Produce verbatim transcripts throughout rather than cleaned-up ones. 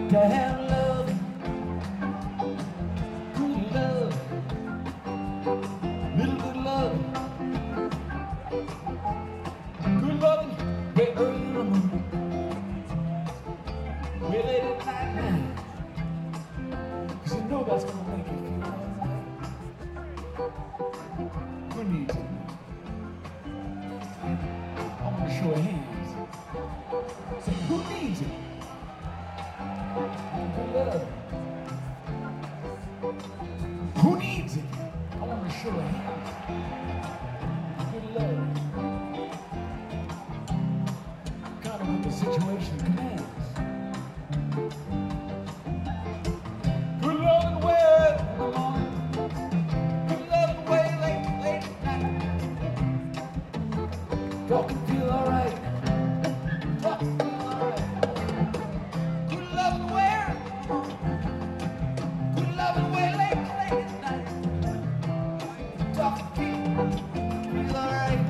to have love, good love, little good love, good love, way early in the morning, way late at night now, 'cause you know that's gonna make you feel alright. Who needs it? I wanna show your hands. Say, who needs it? Good love. Who needs it? I want to show a hand. Good love. Kind of what the situation demands. Good love and way in the morning. Good love and way late, late at night. Talk and feel alright. Talk and feel alright. Good love and way. Good love and way late, late at night. Talk and feel, feel alright.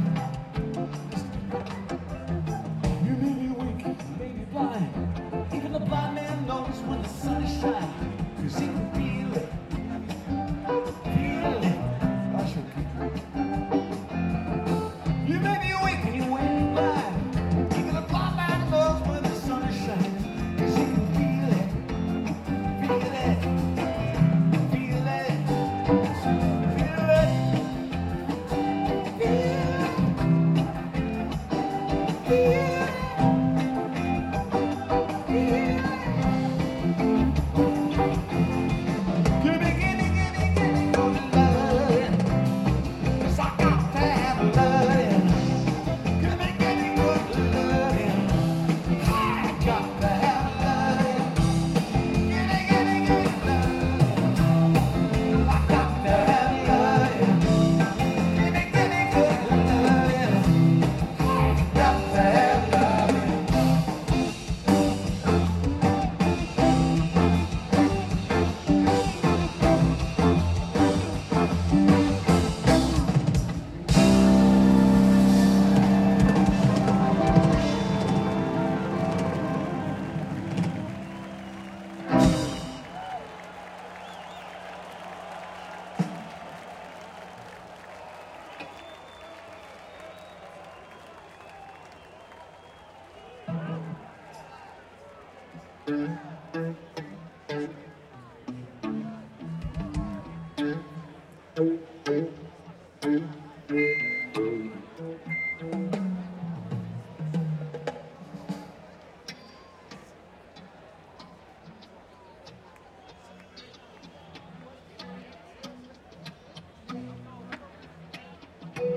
You may be weak, you may be blind. Even the blind man knows when the sun is shining, 'cause he can feel it, feel it. I should keep it. You may be weak and you may be blind. Even the blind man knows when the sun is shining, 'cause he can feel it, feel it. Thank you.